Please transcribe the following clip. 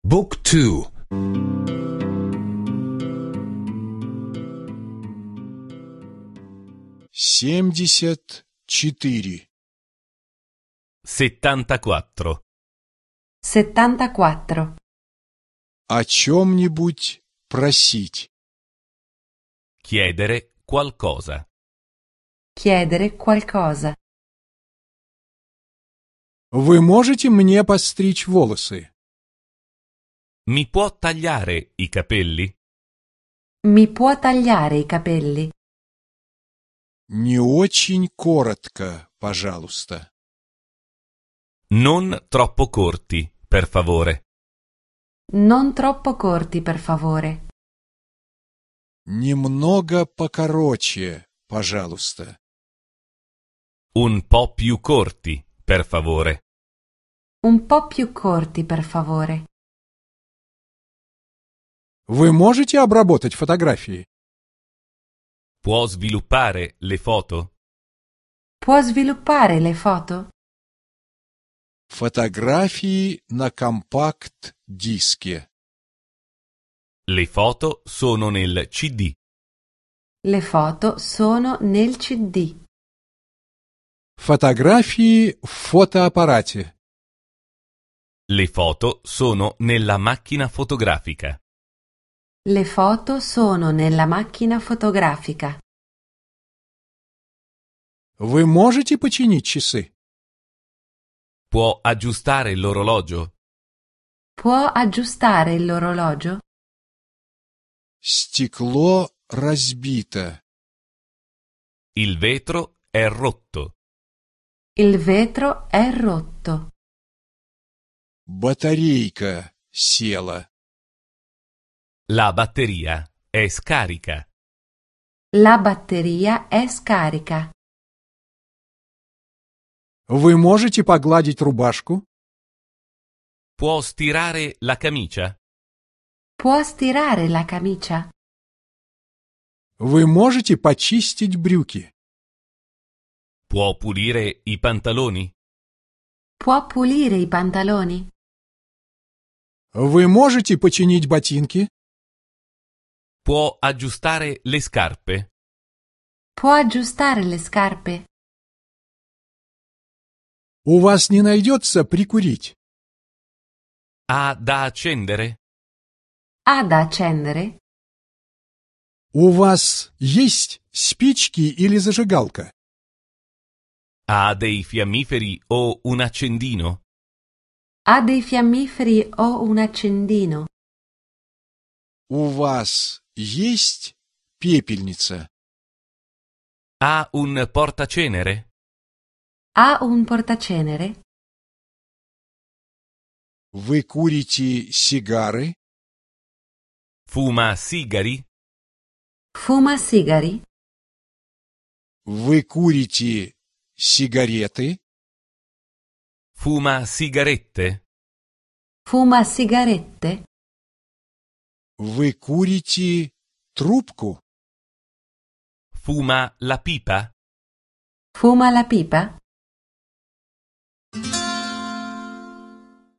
Book 2. 74. 74. 74. О чем-нибудь просить. Chiedere qualcosa. Chiedere qualcosa. Вы можете мне постричь волосы? Mi può tagliare i capelli? Mi può tagliare i capelli? Не очень коротко, пожалуйста. Non troppo corti, per favore. Non troppo corti, per favore. Немного покороче, пожалуйста. Un po' più corti, per favore. Un po' più corti, per favore. Вы можете обработать фотографии? Può sviluppare le foto? Può sviluppare le foto? Фотографии на компакт-диске. Le foto sono nel CD. Le foto sono nel CD. Фотографии в фотоаппарате. Le foto sono nella macchina fotografica. Le foto sono nella macchina fotografica. Вы можете починить часы? Può aggiustare l'orologio? Può aggiustare l'orologio? Стекло разбито. Il vetro è rotto. Il vetro è rotto. Батарейка села. La batteria è scarica. La batteria è scarica. Вы можете погладить рубашку? Può stirare la camicia? Può stirare la camicia? Вы можете почистить брюки? Può pulire i pantaloni? Può pulire i pantaloni? Вы можете починить ботинки? Può aggiustare le scarpe? Può aggiustare le scarpe? У вас не найдется прикурить? Ha da accendere? Ha da accendere? У вас есть спички или зажигалка? Ha dei fiammiferi o un accendino? Ha dei fiammiferi o un accendino? У вас есть пепельница? Ha un portacenere? Ha un portacenere? Вы курите сигары? Fuma sigari? Fuma sigari? Вы курите сигареты? Fuma sigarette? Fuma sigarette? Вы курите трубку? Fuma la pipa? Fuma la pipa?